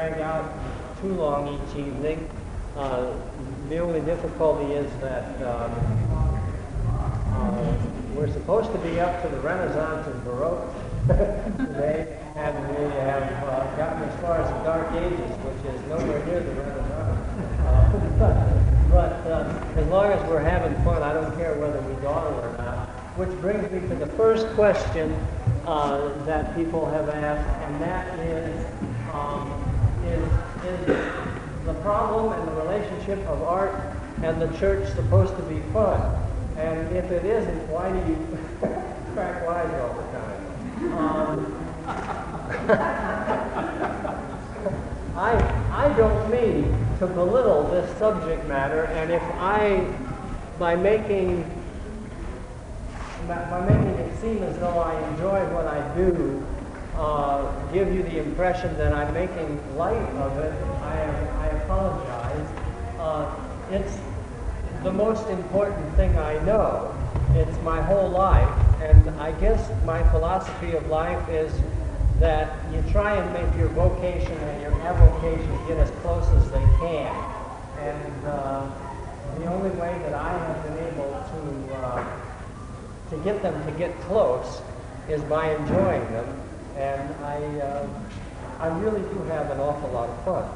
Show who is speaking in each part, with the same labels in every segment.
Speaker 1: drag out too long each evening. The only difficulty is that we're supposed to be up to the Renaissance and Baroque today, and we have gotten as far as the Dark Ages, which is nowhere near the Renaissance. But as long as we're having fun, I don't care whether we dawdle or not. Which brings me to the first question that people have asked, and that is the problem and the relationship of art and the church supposed to be fun? And if it isn't, why do you crack wise all the time? I don't mean to belittle this subject matter, and if by making it seem as though I enjoy what I do, give you the impression that I'm making light of it, I apologize. It's the most important thing I know. It's my whole life, and I guess my philosophy of life is that you try and make your vocation and your avocation get as close as they can. And the only way that I have been able to get them to get close is by enjoying them. And I really do have an awful lot of fun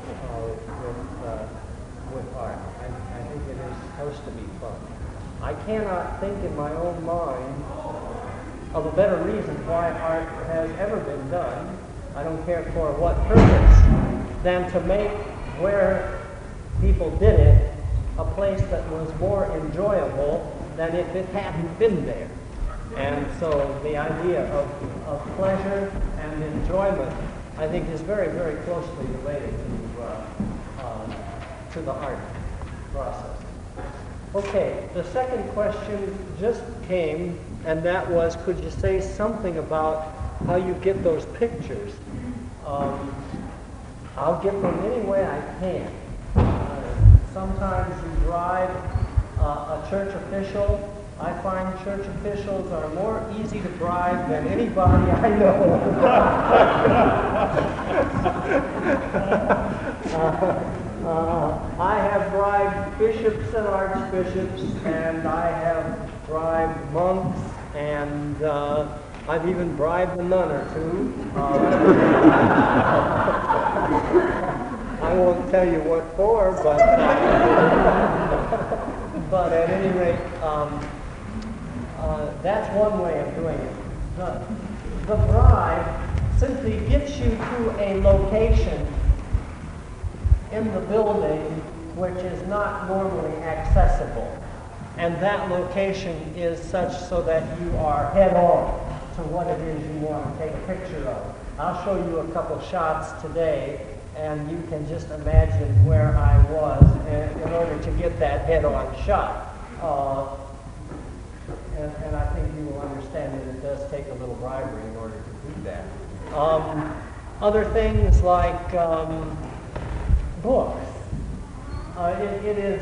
Speaker 1: with art. I think it is supposed to be fun. I cannot think in my own mind of a better reason why art has ever been done, I don't care for what purpose, than to make where people did it a place that was more enjoyable than if it hadn't been there. And so the idea of pleasure and enjoyment, I think, is very, very closely related to the art process. Okay, the second question just came, and that was, could you say something about how you get those pictures? I'll get them any way I can. Sometimes you bribe a church official. I find church officials are more easy to bribe than anybody I know. I have bribed bishops and archbishops, and I have bribed monks, and I've even bribed a nun or two. I won't tell you what for, but at any rate, that's one way of doing it. The bribe simply gets you to a location in the building which is not normally accessible. And that location is such so that you are head on to what it is you want to take a picture of. I'll show you a couple shots today, and you can just imagine where I was in order to get that head-on shot. And I think you will understand that it does take a little bribery in order to do that. Other things like books. It is,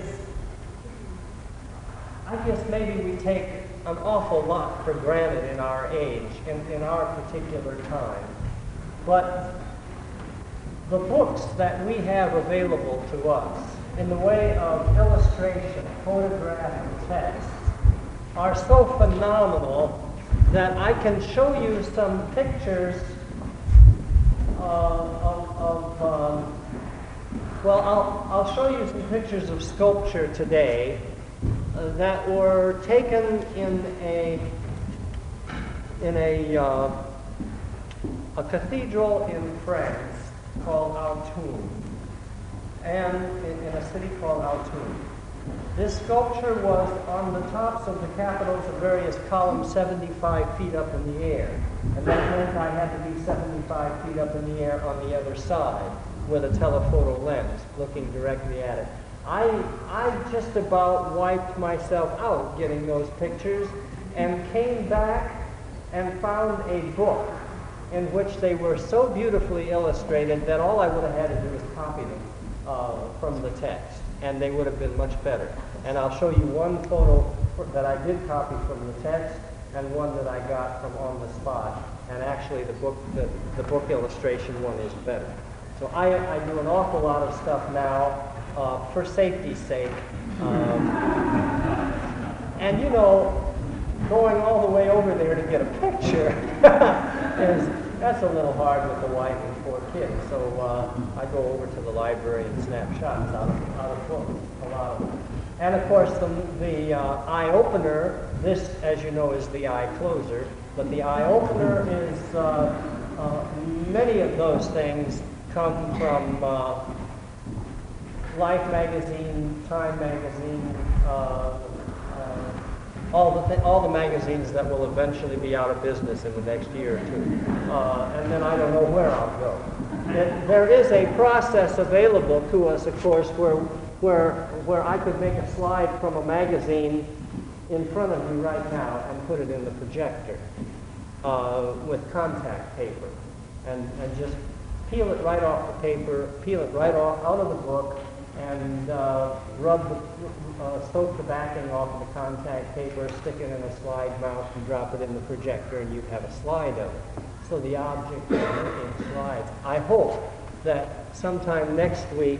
Speaker 1: I guess maybe we take an awful lot for granted in our age, in our particular time. But the books that we have available to us in the way of illustration, photograph, and text are so phenomenal that I can show you some pictures I'll show you some pictures of sculpture today that were taken in a cathedral in France called Autun, and in a city called Autun. This sculpture was on the tops of the capitals of various columns 75 feet up in the air. And that meant I had to be 75 feet up in the air on the other side with a telephoto lens looking directly at it. I just about wiped myself out getting those pictures and came back and found a book in which they were so beautifully illustrated that all I would have had to do was copy them from the text, and they would have been much better. And I'll show you one photo that I did copy from the text and one that I got from on the spot. And actually the book illustration one is better. So I do an awful lot of stuff now for safety's sake. And you know, going all the way over there to get a picture that's a little hard with the wife and 4 kids. So I go over to the library and snap shots out of books, a lot of them. And of course, the eye opener. This, as you know, is the eye closer. But the eye opener is many of those things come from Life magazine, Time magazine, all the magazines that will eventually be out of business in the next year or two. And then I don't know where I'll go. There is a process available to us, of course, where I could make a slide from a magazine in front of you right now and put it in the projector with contact paper and just peel it right off the paper, peel it right off out of the book, and soak the backing off of the contact paper, stick it in a slide mount, and drop it in the projector, and you'd have a slide of it. So the object is in slides. I hope that sometime next week,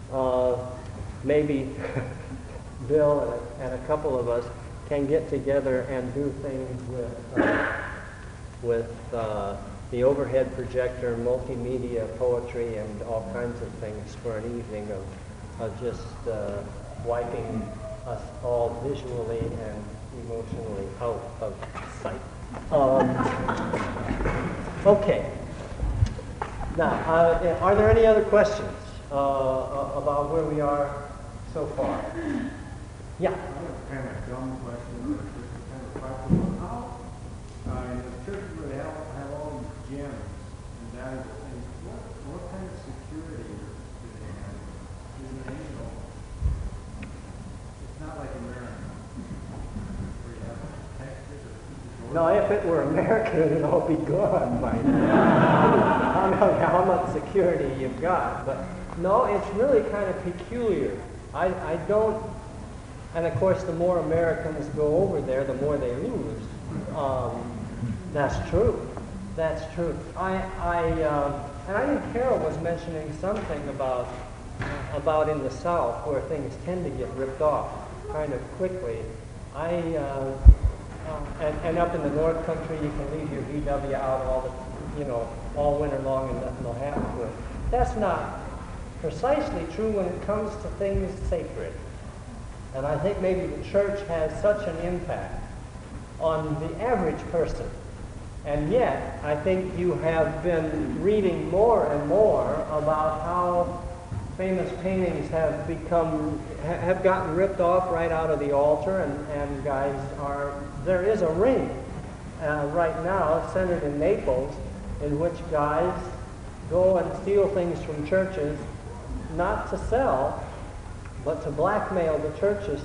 Speaker 1: maybe Bill and a couple of us can get together and do things with the overhead projector, multimedia, poetry, and all kinds of things for an evening of just wiping us all visually and emotionally out of sight. Okay. Now, are there any other questions about where we are so far? Yeah.
Speaker 2: I have a kind of dumb question, but it's kind of practical. How in the church where they have all these gyms and that, what kind of security do they have? Is it annual? It's not like America, where you have Texas or
Speaker 1: No, if it were America, it'd all be gone by now. I don't know how much security you've got, but no, it's really kind of peculiar. I don't, and of course, the more Americans go over there, the more they lose. That's true. That's true. And I think Carol was mentioning something about in the South where things tend to get ripped off kind of quickly. And up in the North Country, you can leave your VW out all winter long and nothing will happen to it. That's not precisely true when it comes to things sacred. And I think maybe the church has such an impact on the average person. And yet, I think you have been reading more and more about how famous paintings have gotten ripped off right out of the altar, and guys there is a ring right now centered in Naples in which guys go and steal things from churches, not to sell, but to blackmail the churches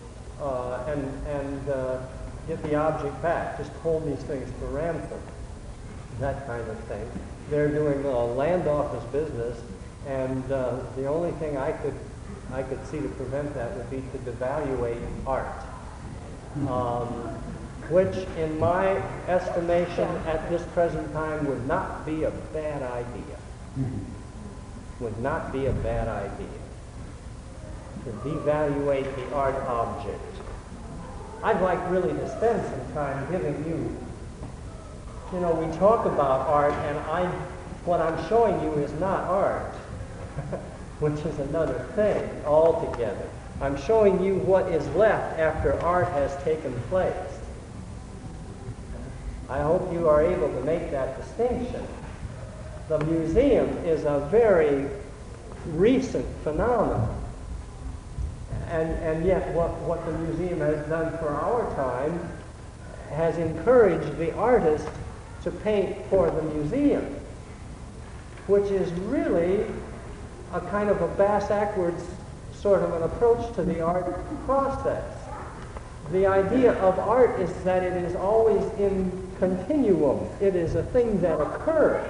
Speaker 1: and get the object back. Just hold these things for ransom, that kind of thing. They're doing land office business, and the only thing I could see to prevent that would be to devaluate art, which, in my estimation, at this present time, would not be a bad idea. Would not be a bad idea to devaluate the art object. I'd like really to spend some time giving you, we talk about art, and what I'm showing you is not art, which is another thing altogether. I'm showing you what is left after art has taken place. I hope you are able to make that distinction. The museum is a very recent phenomenon. And yet what the museum has done for our time has encouraged the artist to paint for the museum, which is really a kind of a bass-backwards sort of an approach to the art process. The idea of art is that it is always in continuum. It is a thing that occurs.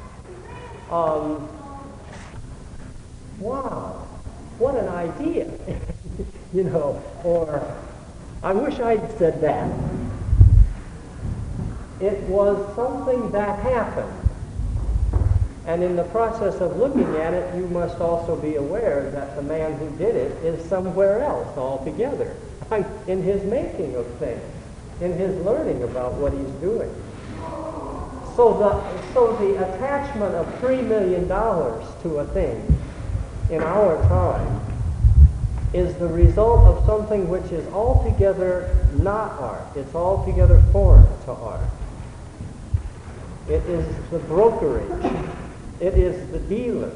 Speaker 1: Wow, what an idea. Or I wish I'd said that. It was something that happened. And in the process of looking at it, you must also be aware that the man who did it is somewhere else altogether, in his making of things, in his learning about what he's doing. So the attachment of $3 million to a thing in our time is the result of something which is altogether not art. It's altogether foreign to art. It is the brokerage. It is the dealer.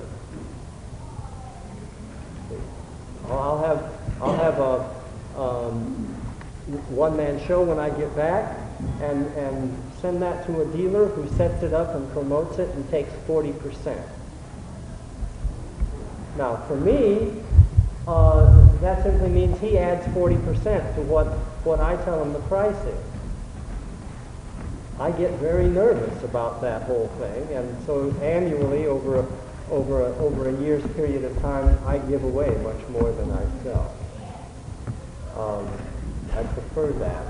Speaker 1: I'll have a one-man show when I get back, and send that to a dealer who sets it up and promotes it and takes 40%. Now, for me, that simply means he adds 40% to what I tell him the price is. I get very nervous about that whole thing, and so annually, over a year's period of time, I give away much more than I sell. I prefer that.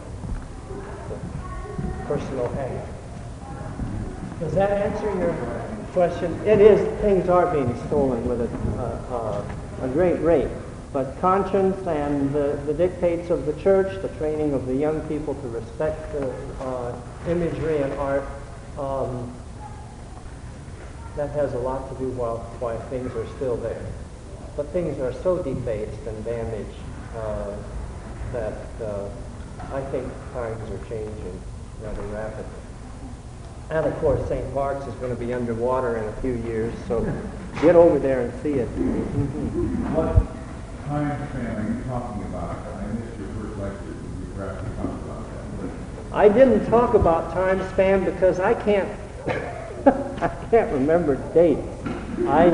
Speaker 1: Personal act. Does that answer your question? It is. Things are being stolen with a great rate. But conscience and the dictates of the church, the training of the young people to respect the imagery and art, that has a lot to do why things are still there. But things are so debased and damaged that I think times are changing rather rapidly. And of course, St. Mark's is going to be underwater in a few years, so get over there and see it.
Speaker 3: What time span are you talking about? I missed your first lecture. Would you perhaps talk about that?
Speaker 1: I didn't talk about time span because I can't I can't remember dates. I'm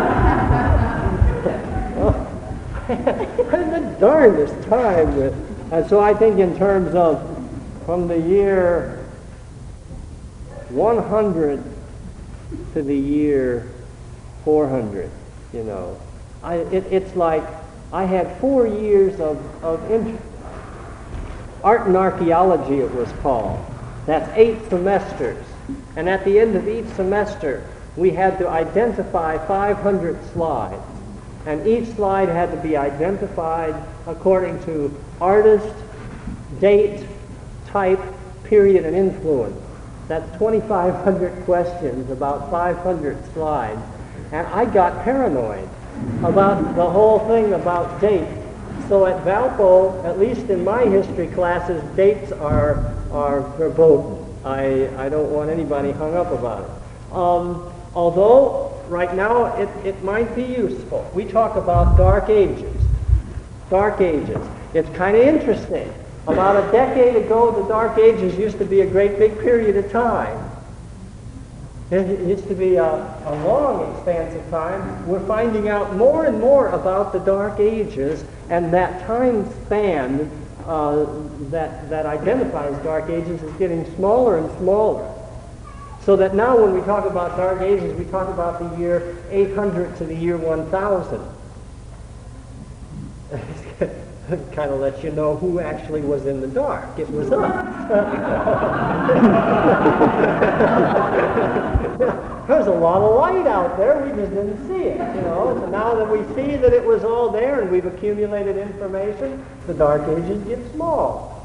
Speaker 1: the darndest time with, and so I think in terms of from the year 100 to the year 400, you know. It's like I had 4 years of art and archaeology, it was called. That's 8 semesters. And at the end of each semester, we had to identify 500 slides. And each slide had to be identified according to artist, date, type, period, and influence. That's 2,500 questions, about 500 slides. And I got paranoid about the whole thing about dates. So at Valpo, at least in my history classes, dates are verboten. I don't want anybody hung up about it. Although, right now, it might be useful. We talk about Dark Ages. Dark Ages. It's kind of interesting. About a decade ago, the Dark Ages used to be a great big period of time. It used to be a long expanse of time. We're finding out more and more about the Dark Ages, and that time span that identifies Dark Ages is getting smaller and smaller. So that now when we talk about Dark Ages, we talk about the year 800 to the year 1000. Kind of lets you know who actually was in the dark. It was us. There's a lot of light out there, we just didn't see it, you know. So now that we see that it was all there and we've accumulated information, the Dark Ages get small.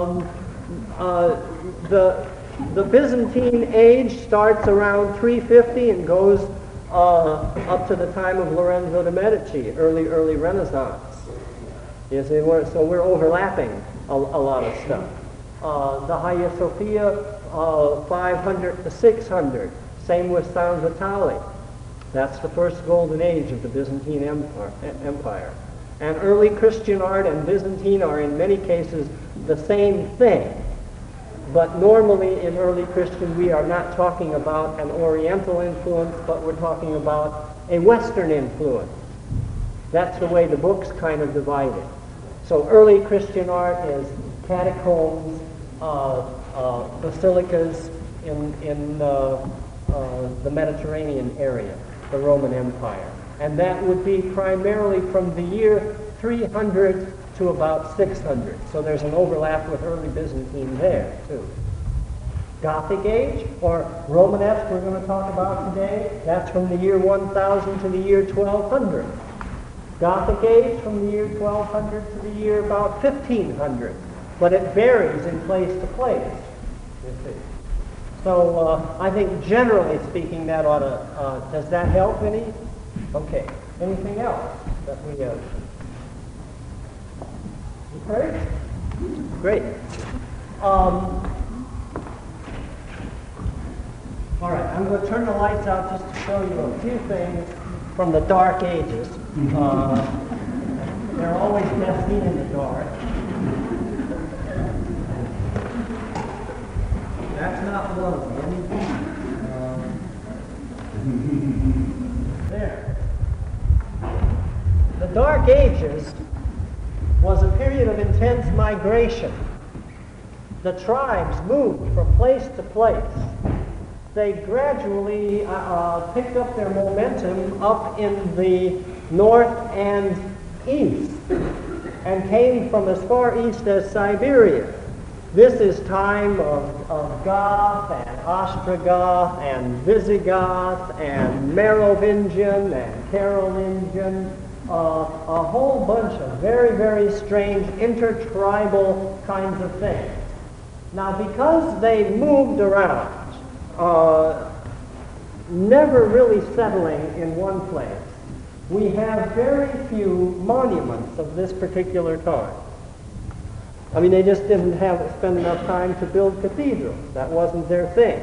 Speaker 1: The Byzantine age starts around 350 and goes up to the time of Lorenzo de' Medici, early Renaissance. You see, so we're overlapping a lot of stuff. The Hagia Sophia, 500 to 600. Same with San Vitale. That's the first golden age of the Byzantine Empire. And early Christian art and Byzantine are in many cases the same thing. But normally in early Christian we are not talking about an Oriental influence, but we're talking about a Western influence. That's the way the books kind of divide it. So early Christian art is catacombs, basilicas in the Mediterranean area, the Roman Empire. And that would be primarily from the year 300 to about 600. So there's an overlap with early Byzantine there, too. Gothic age, or Romanesque we're going to talk about today, that's from the year 1000 to the year 1200. Gothic age from the year 1200 to the year about 1500. But it varies in place to place, you see. So I think generally speaking that ought to, does that help any? Okay. Anything else that we have? Okay? Great. All right, I'm going to turn the lights out just to show you a few things from the Dark Ages. They're always best seen in the dark. That's not one of them. There. The Dark Ages was a period of intense migration. The tribes moved from place to place. They gradually picked up their momentum up in the north and east and came from as far east as Siberia. This is time of Goth and Ostrogoth and Visigoth and Merovingian and Carolingian, a whole bunch of very, very strange intertribal kinds of things. Now, because they moved around, never really settling in one place, we have very few monuments of this particular time. I mean, they just didn't spend enough time to build cathedrals. That wasn't their thing.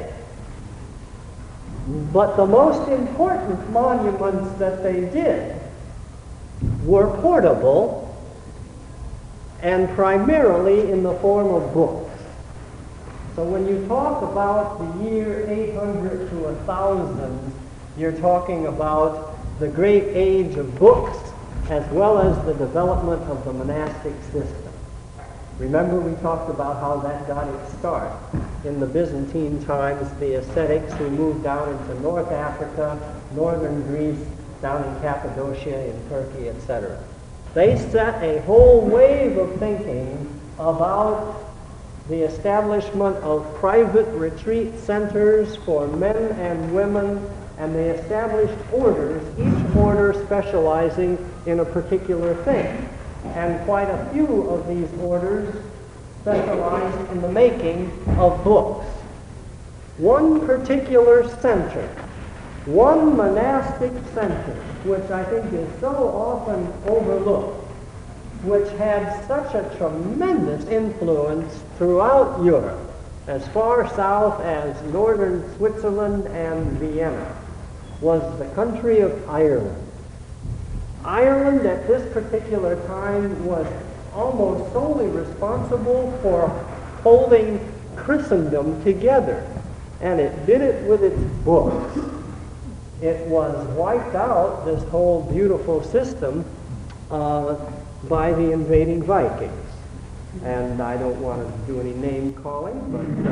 Speaker 1: But the most important monuments that they did were portable and primarily in the form of books. So when you talk about the year 800 to 1000, you're talking about the great age of books as well as the development of the monastic system. Remember, we talked about how that got its start. In the Byzantine times, the ascetics who moved down into North Africa, northern Greece, down in Cappadocia, in Turkey, etc. They set a whole wave of thinking about the establishment of private retreat centers for men and women, and they established orders, each order specializing in a particular thing. And quite a few of these orders specialized in the making of books. One particular center, one monastic center, which I think is so often overlooked, which had such a tremendous influence throughout Europe, as far south as northern Switzerland and Vienna, was the country of Ireland. Ireland at this particular time was almost solely responsible for holding Christendom together, and it did it with its books. It was wiped out, this whole beautiful system, by the invading Vikings. And I don't want to do any name calling, but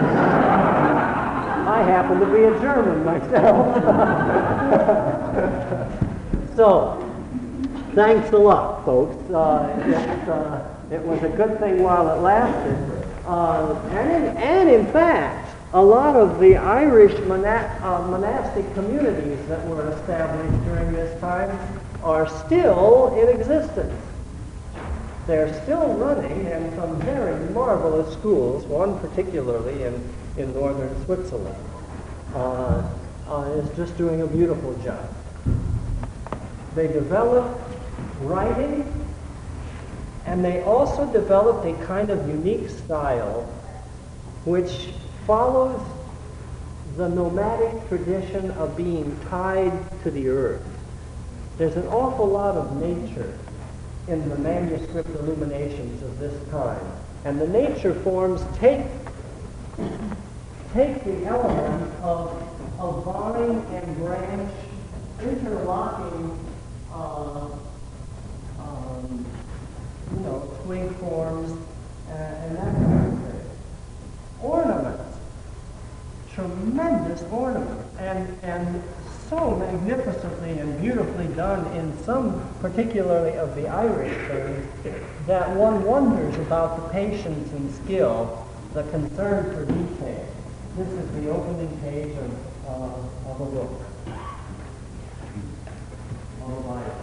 Speaker 1: I happen to be a German myself. So, thanks a lot, folks. It was a good thing while it lasted. And in fact, a lot of the Irish monastic communities that were established during this time are still in existence. They're still running, and some very marvelous schools, one particularly in northern Switzerland, is just doing a beautiful job. They developed writing, and they also developed a kind of unique style which follows the nomadic tradition of being tied to the earth. There's an awful lot of nature in the manuscript illuminations of this time. And the nature forms take the element of vine and branch interlocking twig forms and that kind of thing. Ornaments, tremendous ornaments, and so magnificently and beautifully done in some particularly of the Irish things that one wonders about the patience and skill, the concern for detail. This is the opening page of a book. Of a Bible.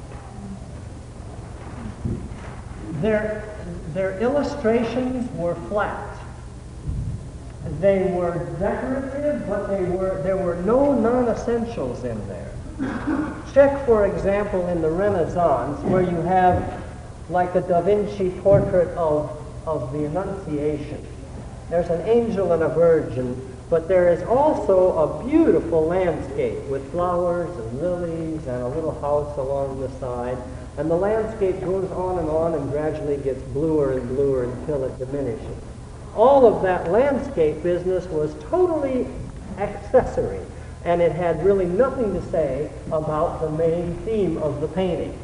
Speaker 1: Their illustrations were flat. They were decorative, but there were no non-essentials in there. Check, for example, in the Renaissance, where you have like a Da Vinci portrait of the Annunciation. There's an angel and a virgin, but there is also a beautiful landscape with flowers and lilies and a little house along the side. And the landscape goes on and gradually gets bluer and bluer until it diminishes. All of that landscape business was totally accessory, and it had really nothing to say about the main theme of the painting.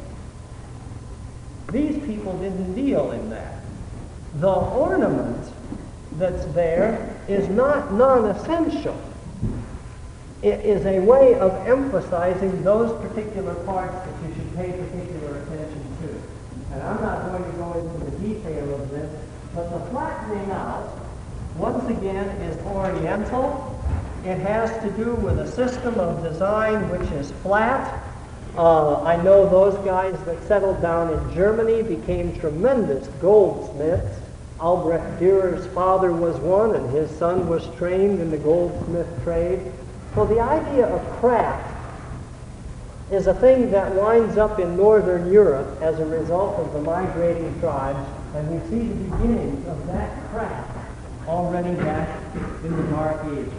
Speaker 1: These people didn't deal in that. The ornament that's there is not non-essential. It is a way of emphasizing those particular parts that you should pay particular attention to. And I'm not going to go into the detail of this, but the flattening out, once again, is oriental. It has to do with a system of design which is flat. I know those guys that settled down in Germany became tremendous goldsmiths. Albrecht Dürer's father was one, and his son was trained in the goldsmith trade. So the idea of craft is a thing that winds up in Northern Europe as a result of the migrating tribes, and we see the beginnings of that craft already back in the Dark Ages.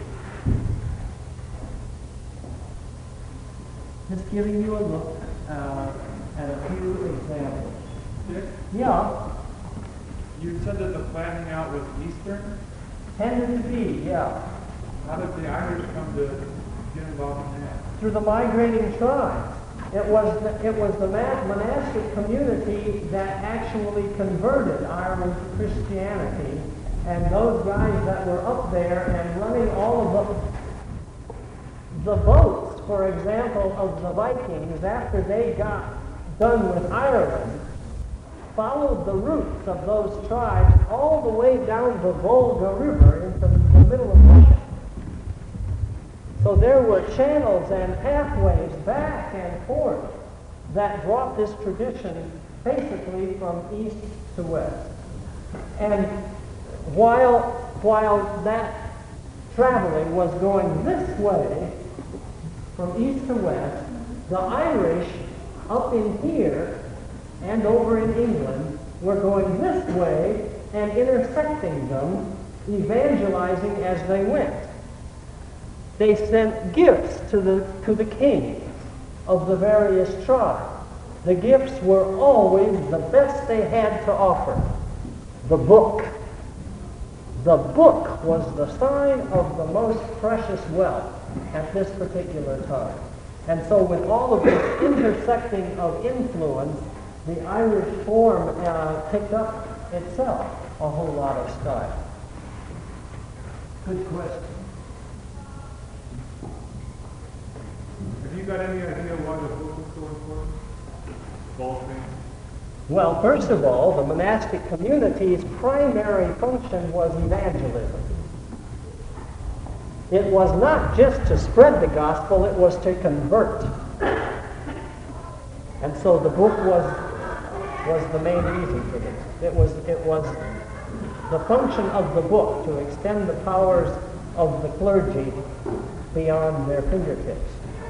Speaker 1: Just giving you a look at a few examples.
Speaker 4: Dick,
Speaker 1: Yeah,
Speaker 4: you said that the flattening out was Eastern.
Speaker 1: tended to be, yeah.
Speaker 4: How did the Irish come to get involved in that?
Speaker 1: Through the migrating tribes. It was the monastic community that actually converted Ireland to Christianity, and those guys that were up there and running all of the boats, for example, of the Vikings, after they got done with Ireland, followed the routes of those tribes all the way down the Volga River into the middle of Russia. So there were channels and pathways back and forth that brought this tradition basically from east to west. And while that traveling was going this way, from east to west, the Irish up in here and over in England were going this way and intersecting them, evangelizing as they went. They sent gifts to the kings of the various tribes. The gifts were always the best they had to offer. The book. The book was the sign of the most precious wealth at this particular time. And so with all of this intersecting of influence, the Irish form picked up itself a whole lot of style. Good question.
Speaker 4: Have you got any idea why the book was so important? Ball thing.
Speaker 1: Well, first of all, the monastic community's primary function was evangelism. It was not just to spread the gospel, it was to convert. And so the book was the main reason for this. It was the function of the book to extend the powers of the clergy beyond their fingertips.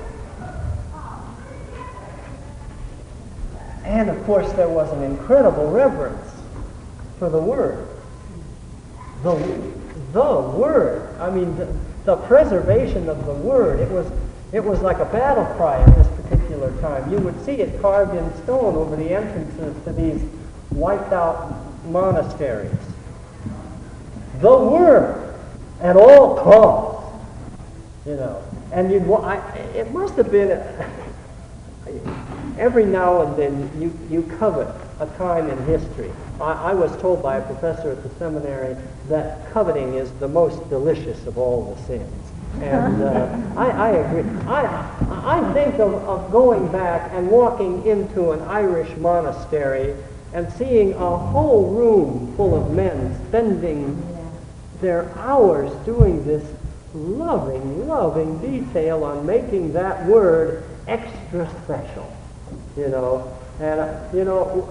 Speaker 1: And of course there was an incredible reverence for the Word. The Word. I mean, the preservation of the Word. It was like a battle cry at this particular time. You would see it carved in stone over the entrances to these wiped out monasteries. The Word at all costs. You know. And it must have been every now and then you covet a time in history. I was told by a professor at the seminary that coveting is the most delicious of all the sins. And I agree. I think of going back and walking into an Irish monastery and seeing a whole room full of men spending their hours doing this loving, loving detail on making that word extra special, you know. And, you know,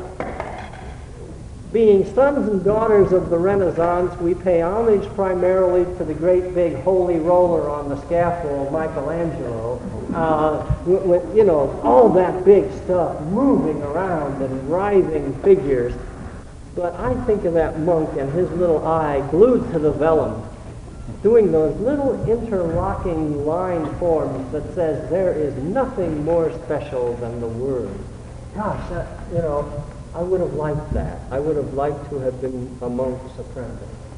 Speaker 1: being sons and daughters of the Renaissance, we pay homage primarily to the great big holy roller on the scaffold, Michelangelo. You know, all that big stuff moving around and writhing figures. But I think of that monk and his little eye glued to the vellum, doing those little interlocking line forms that says there is nothing more special than the word. Gosh, you know, I would have liked that. I would have liked to have been a monk's apprentice.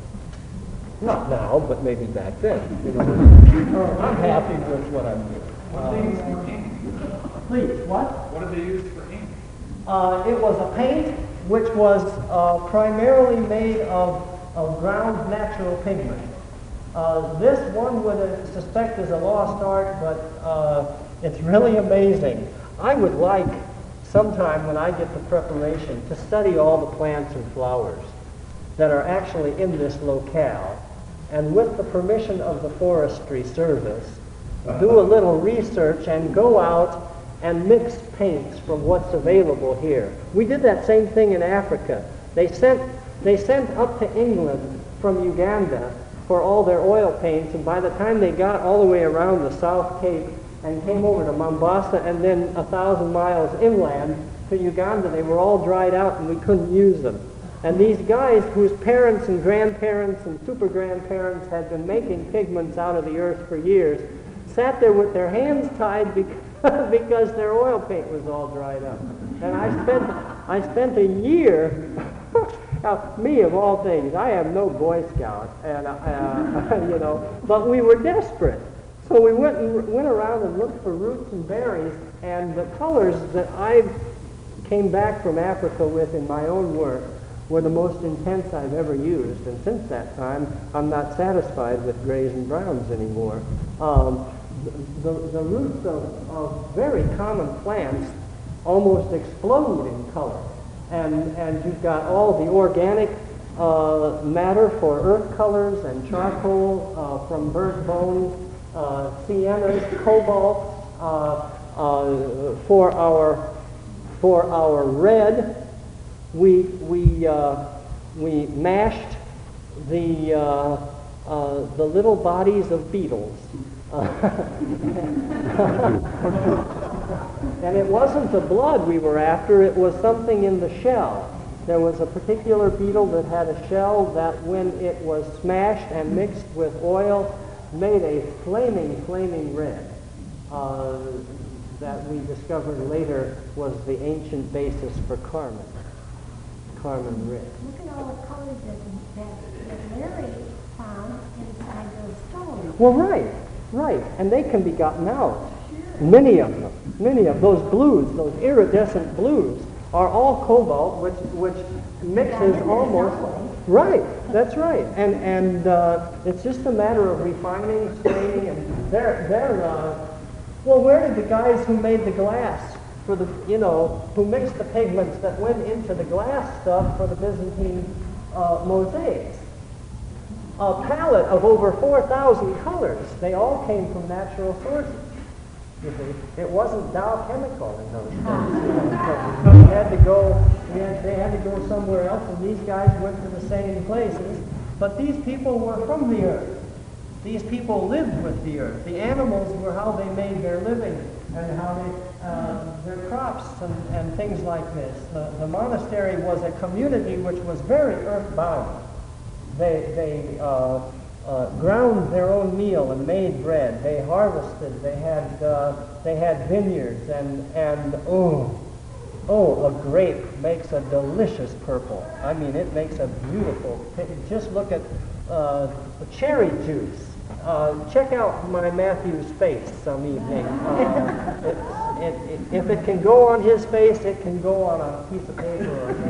Speaker 1: Not now, but maybe back then. You know, I'm happy with what I'm doing.
Speaker 4: What did they use for ink?
Speaker 1: Please, what?
Speaker 4: What did they use for ink?
Speaker 1: It was a paint which was primarily made of ground natural pigment. This one would suspect is a lost art, but it's really amazing. I would like sometime when I get the preparation to study all the plants and flowers that are actually in this locale, and with the permission of the Forestry Service, do a little research and go out and mix paints from what's available here. We did that same thing in Africa. They sent up to England from Uganda for all their oil paints, and by the time they got all the way around the South Cape and came over to Mombasa and then 1,000 miles inland to Uganda, they were all dried out and we couldn't use them. And these guys whose parents and grandparents and super-grandparents had been making pigments out of the earth for years sat there with their hands tied because their oil paint was all dried up. And I spent a year, now, me of all things, I am no Boy Scout, and you know, but we were desperate. So we went around and looked for roots and berries, and the colors that I came back from Africa with in my own work were the most intense I've ever used. And since that time, I'm not satisfied with grays and browns anymore. The roots of very common plants almost explode in color. And you've got all the organic matter for earth colors and charcoal from burnt bones, siennas, cobalt for our red. We mashed the little bodies of beetles. And it wasn't the blood we were after, it was something in the shell. There was a particular beetle that had a shell that when it was smashed and mixed with oil made a flaming red that we discovered later was the ancient basis for carmine red.
Speaker 5: Look at all the colors that Larry found inside those stones.
Speaker 1: Well, right, and they can be gotten out. Many of those blues, those iridescent blues, are all cobalt, which mixes almost. Right, that's right, and it's just a matter of refining, staining, and well, where did the guys who made the glass for the, who mixed the pigments that went into the glass stuff for the Byzantine mosaics? A palette of over 4,000 colors. They all came from natural sources. You see, it wasn't Dow Chemical in those days. So they had to go somewhere else, and these guys went to the same places. But these people were from the earth. These people lived with the earth. The animals were how they made their living and how they, their crops and things like this. The monastery was a community which was very earthbound. They ground their own meal and made bread. They harvested. They had vineyards and a grape makes a delicious purple. I mean, it makes a beautiful. Just look at cherry juice. Check out my Matthew's face some evening. If it can go on his face, it can go on a piece of paper or a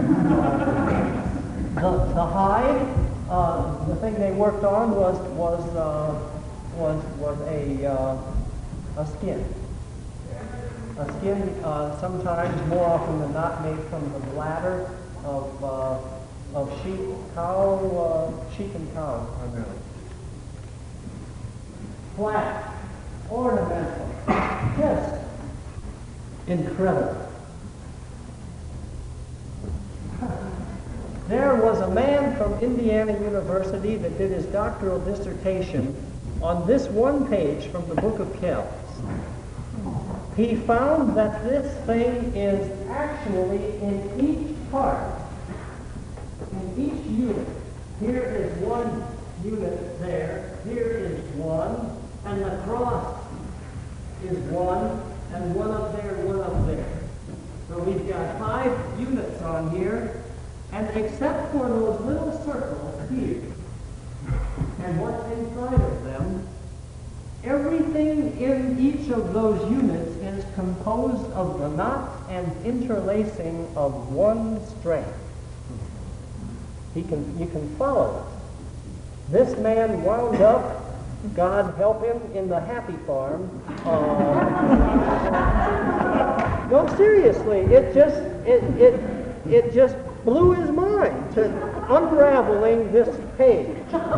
Speaker 1: can. The hide, the thing they worked on was a skin. A skin, sometimes more often than not, made from the bladder of of sheep and cow primarily. Flat, ornamental, just incredible. There was a man from Indiana University that did his doctoral dissertation on this one page from the Book of Kells. He found that this thing is actually in each part, in each unit. Here is one unit there, here is one, and the cross is one, and one up there, one up there. So we've got 5 units on here, and except for those little circles here, and what's inside of them, everything in each of those units is composed of the knots and interlacing of one string. You can follow it. This man wound up, God help him, in the Happy Farm. No, seriously, it just blew his mind to unraveling this page.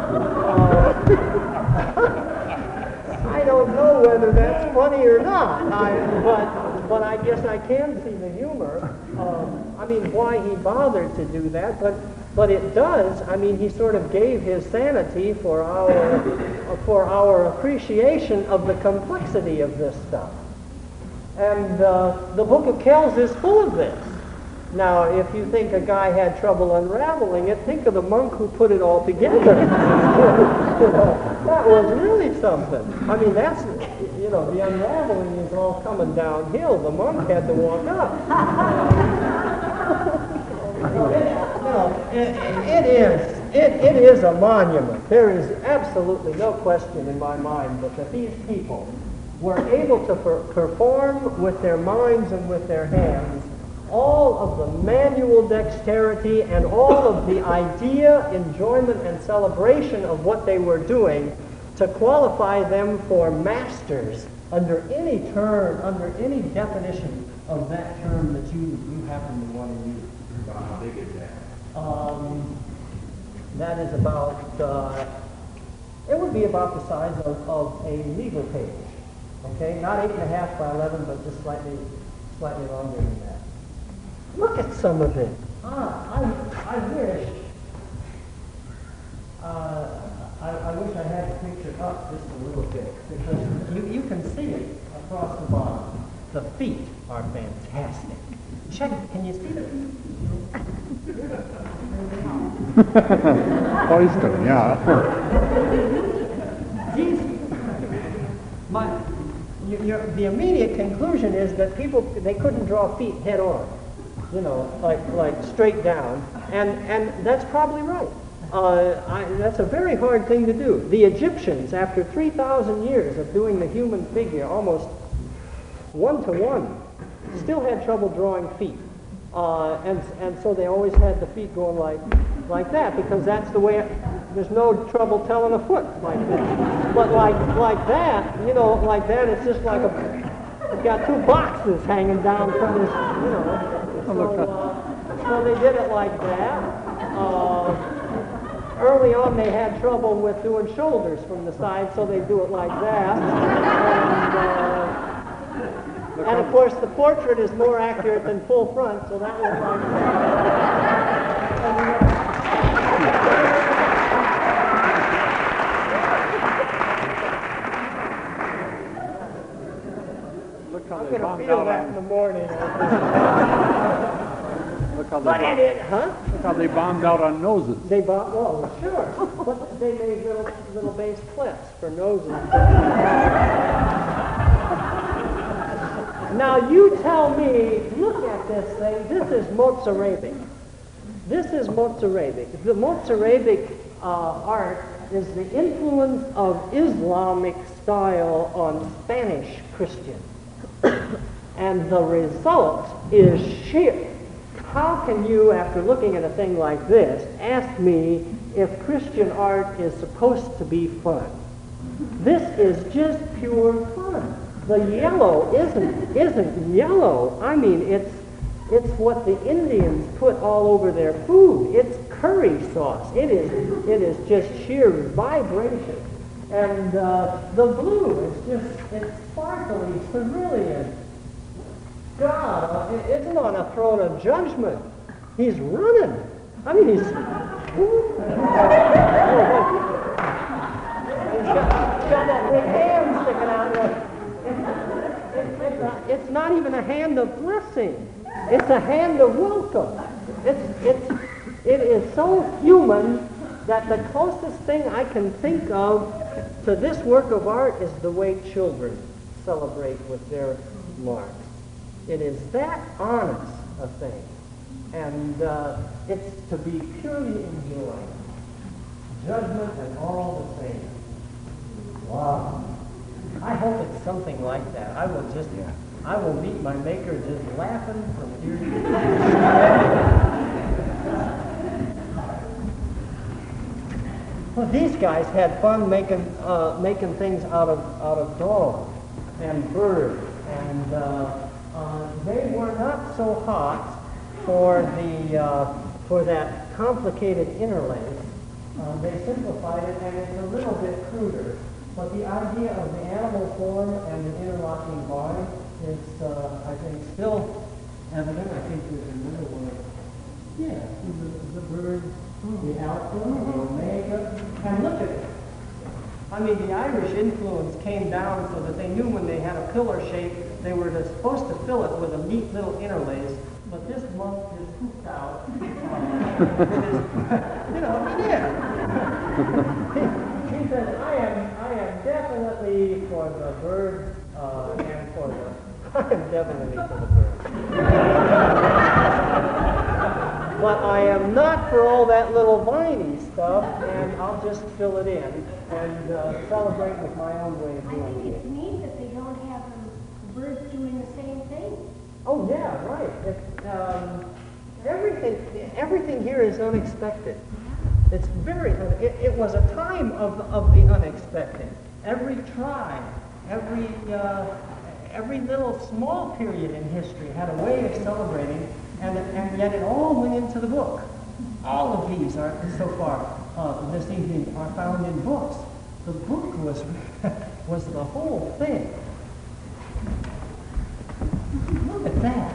Speaker 1: I don't know whether that's funny or not, but I guess I can see the humor. I mean, why he bothered to do that, but it does. I mean, he sort of gave his sanity for our appreciation of the complexity of this stuff. And the Book of Kells is full of this. Now, if you think a guy had trouble unraveling it, think of the monk who put it all together. That was really something. I mean, that's, the unraveling is all coming downhill. The monk had to walk up. It is a monument. There is absolutely no question in my mind but that these people were able to perform with their minds and with their hands all of the manual dexterity and all of the idea, enjoyment, and celebration of what they were doing to qualify them for masters under any term, under any definition of that term that you happen to want to use.
Speaker 3: How big is that?
Speaker 1: That is about, it would be about the size of a legal page. Okay, not 8.5 by 11, but just slightly longer than that. Look at some of it. I wish I had the picture up just a little bit, because you can see it across the bottom. The feet are fantastic. Check it. Can you see them?
Speaker 6: Oyster, yeah.
Speaker 1: The immediate conclusion is that they couldn't draw feet head on, like straight down, and that's probably right. That's a very hard thing to do. The Egyptians, after 3,000 years of doing the human figure almost 1-to-1, still had trouble drawing feet, and so they always had the feet going like that, because that's the way. There's no trouble telling a foot like this. But like that, like that, it's just like it's got 2 boxes hanging down from this, So they did it like that. Early on, they had trouble with doing shoulders from the side, so they do it like that. And of course, the portrait is more accurate than full front, so that was like that. I'm going to feel that in the morning.
Speaker 6: Look how
Speaker 1: Look
Speaker 6: how they bombed out on noses.
Speaker 1: They bombed, well, sure. But they made little base clefts for noses. Now you tell me, look at this thing. This is Mozarabic. This is Mozarabic. The Mozarabic art is the influence of Islamic style on Spanish Christian. And the result is sheer. How can you, after looking at a thing like this, ask me if Christian art is supposed to be fun? This is just pure fun. The yellow isn't yellow. I mean, It's what the Indians put all over their food. It's curry sauce. It is just sheer vibration. And the blue it's sparkly, cerulean. God, isn't on a throne of judgment. He's running. I mean, he's got that big hand sticking out. It's not even a hand of blessing. It's a hand of welcome. It is so human that the closest thing I can think of to this work of art is the way children celebrate with their marks. It is that honest a thing. And it's to be purely enjoyed. Judgment and all the same. Wow. I hope it's something like that. I will meet my maker just laughing from ear to ear. Well, these guys had fun making things out of dogs and birds, and they were not so hot for that complicated interlace. They simplified it, and it's a little bit cruder. But the idea of the animal form and the interlocking body is, I think, still evident. I think there's another one. Yeah, the bird, the alpha, the omega. And look at it. I mean, the Irish influence came down so that they knew when they had a pillar shape, they were supposed to fill it with a neat little interlace. But this monk is hooped out with his, yeah. He says, I am definitely for the bird and for the... I am definitely for the bird. But I am not for all that little viney stuff, and I'll just fill it in and celebrate with my own way of
Speaker 5: I
Speaker 1: doing
Speaker 5: think
Speaker 1: it.
Speaker 5: it's neat that they don't have birds doing the same thing.
Speaker 1: Oh, yeah, right. Everything here is unexpected. It's it was a time of the unexpected. Every tribe, every little small period in history had a way of celebrating, and yet it all went into the book. All of these are, so far, this evening, are found in books. The book was the whole thing. Look at that.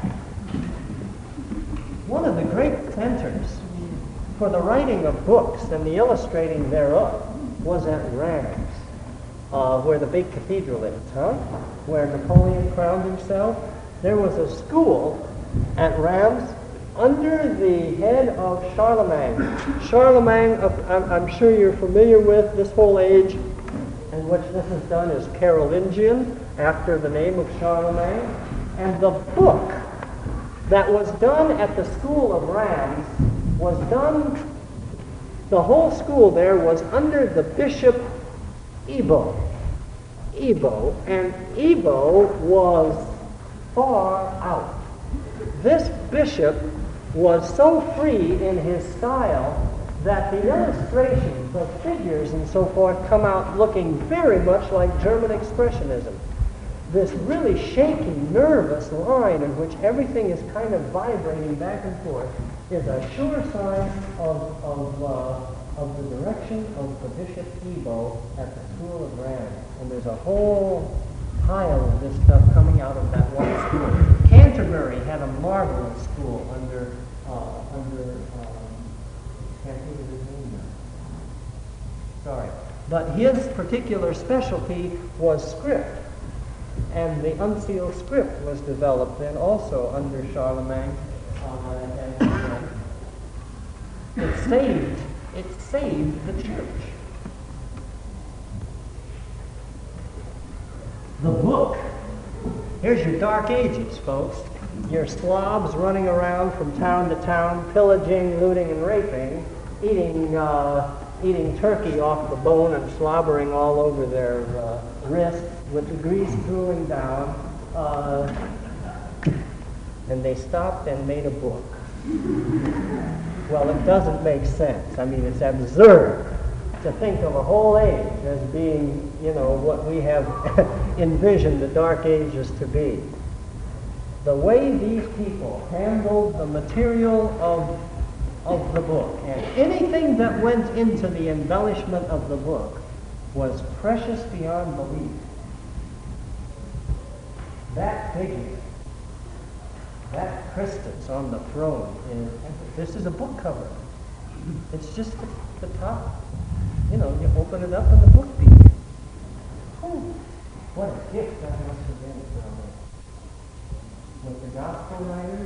Speaker 1: One of the great centers for the writing of books and the illustrating thereof was at Rheims, where the big cathedral is, where Napoleon crowned himself. There was a school at Rheims under the head of Charlemagne. Charlemagne, I'm sure you're familiar with this whole age in which this is done, is Carolingian, after the name of Charlemagne. And the book that was done at the school of Rheims was done, the whole school there was under the Bishop Ibo. And Ibo was far out. This bishop was so free in his style that the illustrations of figures and so forth come out looking very much like German Expressionism. This really shaky, nervous line in which everything is kind of vibrating back and forth is a sure sign of the direction of the Bishop Ibo at the school of Rheims. And there's a whole pile of this stuff coming out of that one school. Canterbury had a marvelous school under can't think of his name now. Sorry. But his particular specialty was script. And the unsealed script was developed then also under Charlemagne. It saved the church. The book. Here's your Dark Ages, folks. Your slobs running around from town to town, pillaging, looting, and raping, eating turkey off the bone and slobbering all over their wrists with the grease drooling down. And they stopped and made a book. Well, it doesn't make sense. I mean, it's absurd to think of a whole age as being, what we have envisioned the Dark Ages to be. the way these people handled the material of the book, and anything that went into the embellishment of the book was precious beyond belief. That figure, that Christus on the throne, this is a book cover. It's just the top. You know, you open it up and the book begins. Oh, what a gift that must have been with the gospel writers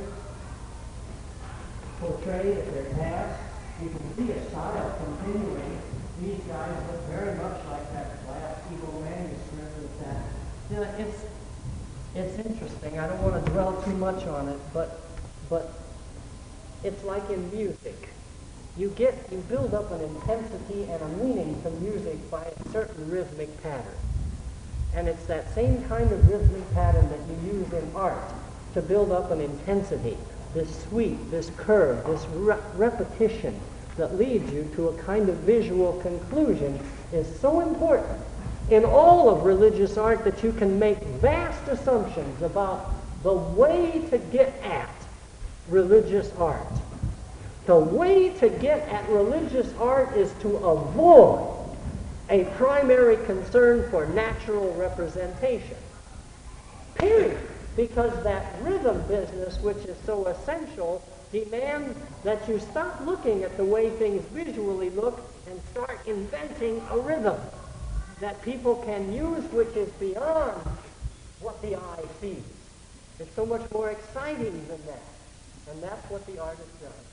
Speaker 1: portrayed at their task. You can see a style continuing. These guys look very much like that last Eagle manuscript with that. You know, it's interesting. I don't want to dwell too much on it, but it's like in music. You build up an intensity and a meaning to music by a certain rhythmic pattern. And it's that same kind of rhythmic pattern that you use in art to build up an intensity, this sweep, this curve, this repetition that leads you to a kind of visual conclusion is so important in all of religious art that you can make vast assumptions about the way to get at religious art. The way to get at religious art is to avoid a primary concern for natural representation. Period. Because that rhythm business, which is so essential, demands that you stop looking at the way things visually look and start inventing a rhythm that people can use, which is beyond what the eye sees. It's so much more exciting than that. And that's what the artist does.